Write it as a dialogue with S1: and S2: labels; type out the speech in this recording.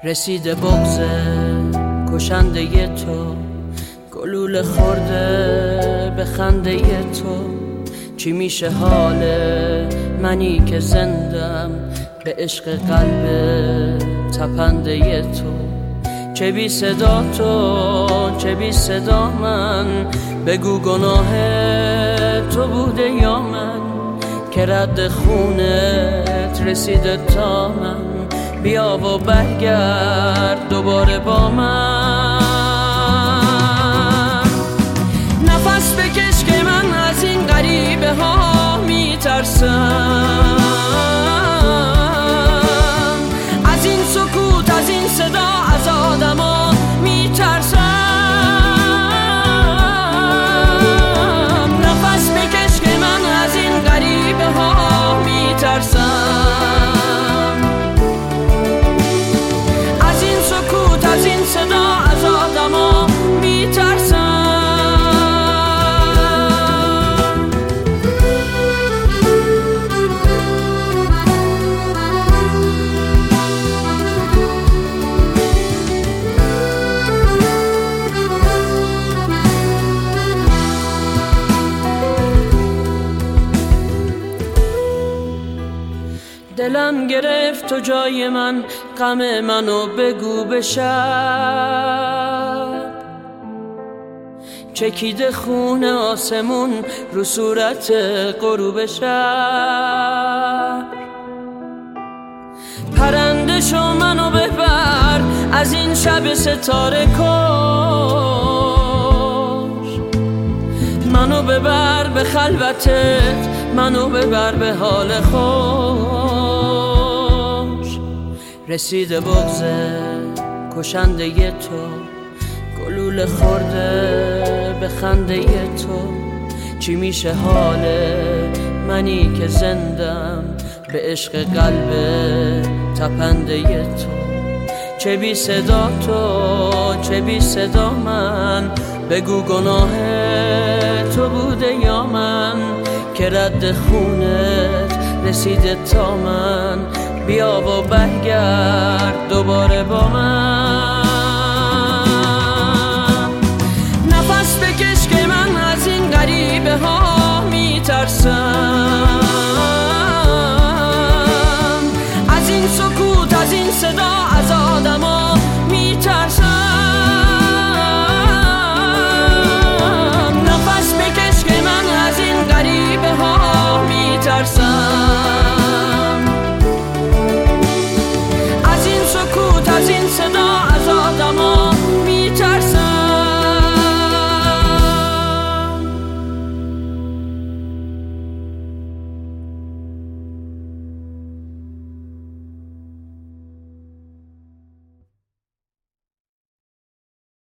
S1: رسیده بغض کشنده تو، گلوله خورده به خنده تو. چی میشه حال منی که زندم به عشق قلب تپنده تو؟ چه بی صدا تو، چه بی صدا من، بگو گناه تو بوده یا من که رد خونت رسیده تا من. بیا و برگرد دوباره با من، نفس بکش که من از این غریبه ها میترسم، از این سکوت، از این صدا، از آدم ها میترسم. نفس بکش که من از این غریبه ها میترسم، از این سکوت، از این صدا، از آدم ها میترسم. دلم گرفت تو جای من، غم منو بگو به شب. چکیده خون آسمون رو صورت غروب شب. پرنده شو منو ببر از این شب ستاره کش، منو ببر به خلوتت، منو ببر به حال خوش. رسیده بغض کشنده تو، گلوله خورده به خنده تو. چی میشه حال منی که زندم به عشق قلب تپنده تو؟ چه بی صدا تو، چه بی صدا من، بگو گناه تو بوده یا من که رد خونت رسیده تا من. بیا و برگرد دوباره با من، نفس بکش که من از این غریبه ها میترسم،